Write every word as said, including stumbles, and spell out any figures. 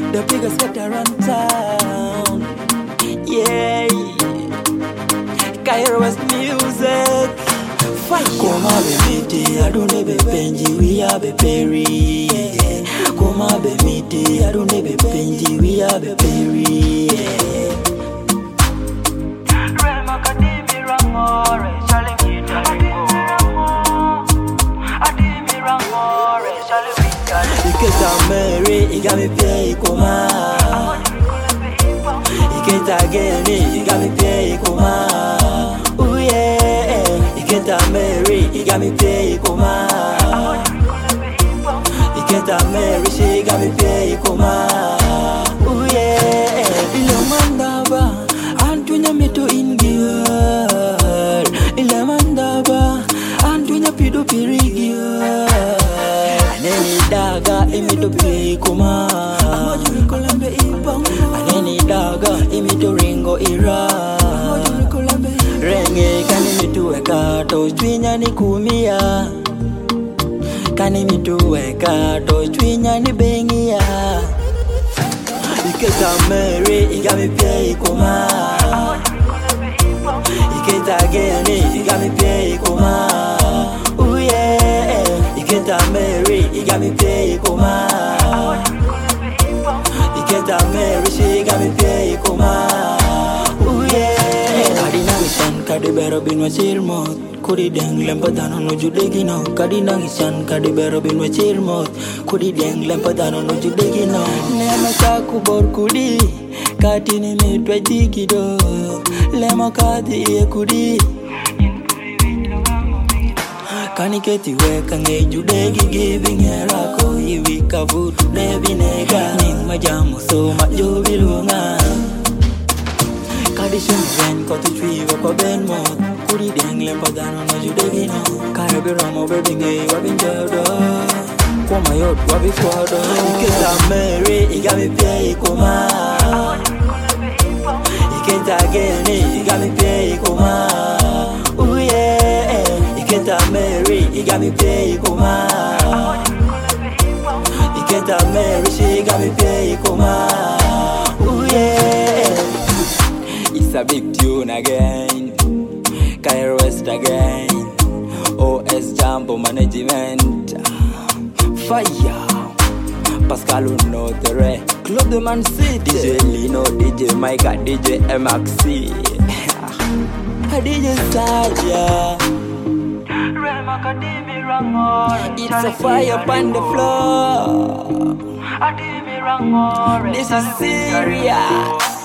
the biggest get around town. Yeah, Cairo West music. Koma be miti, I don't be Benji, we are be Perry. Koma be miti, I don't be Benji, we are be Perry. Rema kadimi rangore, chale kita rango. Adimi rangore, chale kita. Iketa Mary, you got me pay Koma. Iketa Geni, you got me pay Koma. Oh yeah. Iketa Mary, he got me pay Koma. Iketa Mary, she got me pay Koma. Oh yeah. Ile mandaba, antunya mito ingir. Ile mandaba, antunya pido pirigir. Aneni daga, imito pay Koma. Amajuri kolambe ibang. Aneni daga, imito ringo ira. Amajuri kolambe Renge kani mituweka to twinya ni kumia. Kani mituweka to twinya ni bengia. Iketa Mary, iga mi pie Koma. Iketa Geni, iga mi pie Koma. Oh yeah. Iketa Mary, iga mi pie Koma. Iketa Mary, she iga mi pie Koma. Oh yeah. Kadi bero bin wachir mot Kudi deng lempadano no judegi no Kadi nangisan kadi bero bin wachir mot Kudi deng lempadano no judegi no Nema saku bor kudi Kati ni mitwe dikido Lema kati iye kudi Kani keti weka nge judegi giving herako Iwi kavutu debi nega Ning majamu so majobi lunga Kadi shumren kotu chui wako ben mot Kudi deng lempadano no judegi no Karabi ramo baby nge wabi njodo Kwa mayot wabi kwado Iketa Mary, iga mi pie Koma. Iketa Geni, iga mi pie Koma. Oh yeah. Iketa Mary, iga mi pie Koma. Iketa Mary, she iga mi pie Koma. Oh yeah. It's a big tune again. Cairo West again. O S Jumbo Management. Fire. Pascal Uno Tere. Club de Man City. D J Lino, D J Micah, D J M X C. D J Saja. Rema kadimi rangore, It's a fire upon the floor. Adimi rangore, This is serious.